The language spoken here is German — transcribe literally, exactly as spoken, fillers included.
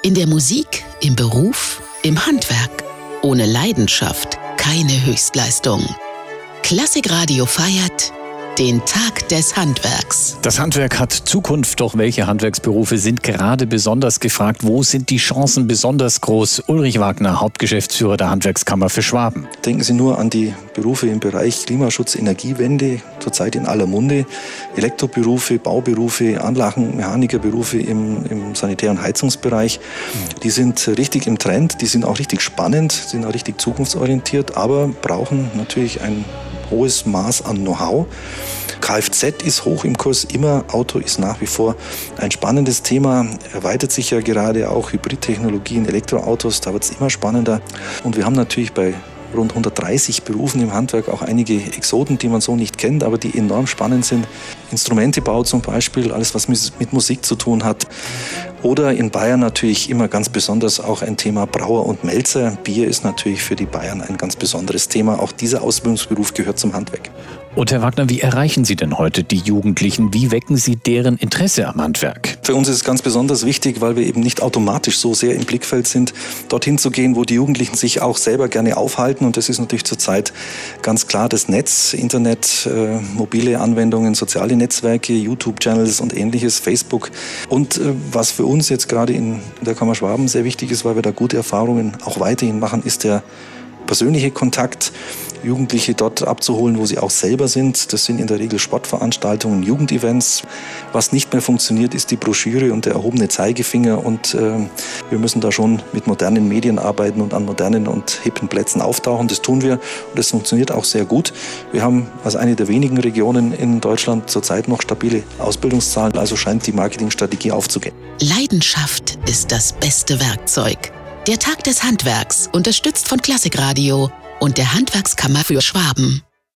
In der Musik, im Beruf, im Handwerk. Ohne Leidenschaft keine Höchstleistung. Klassikradio feiert den Tag des Handwerks. Das Handwerk hat Zukunft, doch welche Handwerksberufe sind gerade besonders gefragt? Wo sind die Chancen besonders groß? Ulrich Wagner, Hauptgeschäftsführer der Handwerkskammer für Schwaben. Denken Sie nur an die Berufe im Bereich Klimaschutz, Energiewende, zurzeit in aller Munde. Elektroberufe, Bauberufe, Anlagenmechanikerberufe im, im Sanitär- und Heizungsbereich. Die sind richtig im Trend, die sind auch richtig spannend, sind auch richtig zukunftsorientiert, aber brauchen natürlich ein hohes Maß an Know-how. Kfz ist hoch im Kurs, immer Auto ist nach wie vor ein spannendes Thema, erweitert sich ja gerade auch Hybridtechnologien, Elektroautos, da wird es immer spannender. Und wir haben natürlich bei rund hundertdreißig Berufen im Handwerk auch einige Exoten, die man so nicht kennt, aber die enorm spannend sind. Instrumentebau zum Beispiel, alles was mit Musik zu tun hat. Oder in Bayern natürlich immer ganz besonders auch ein Thema Brauer und Melzer. Bier ist natürlich für die Bayern ein ganz besonderes Thema. Auch dieser Ausbildungsberuf gehört zum Handwerk. Und Herr Wagner, wie erreichen Sie denn heute die Jugendlichen? Wie wecken Sie deren Interesse am Handwerk? Für uns ist es ganz besonders wichtig, weil wir eben nicht automatisch so sehr im Blickfeld sind, dorthin zu gehen, wo die Jugendlichen sich auch selber gerne aufhalten. Und das ist natürlich zurzeit ganz klar das Netz, Internet, äh, mobile Anwendungen, soziale Netzwerke, YouTube-Channels und ähnliches, Facebook. Und äh, was für uns jetzt gerade in der Kammer Schwaben sehr wichtig ist, weil wir da gute Erfahrungen auch weiterhin machen, ist der persönliche Kontakt, Jugendliche dort abzuholen, wo sie auch selber sind. Das sind in der Regel Sportveranstaltungen, Jugendevents. Was nicht mehr funktioniert, ist die Broschüre und der erhobene Zeigefinger. Und äh, wir müssen da schon mit modernen Medien arbeiten und an modernen und hippen Plätzen auftauchen. Das tun wir und das funktioniert auch sehr gut. Wir haben als eine der wenigen Regionen in Deutschland zurzeit noch stabile Ausbildungszahlen. Also scheint die Marketingstrategie aufzugehen. Leidenschaft ist das beste Werkzeug. Der Tag des Handwerks, unterstützt von Klassikradio und der Handwerkskammer für Schwaben.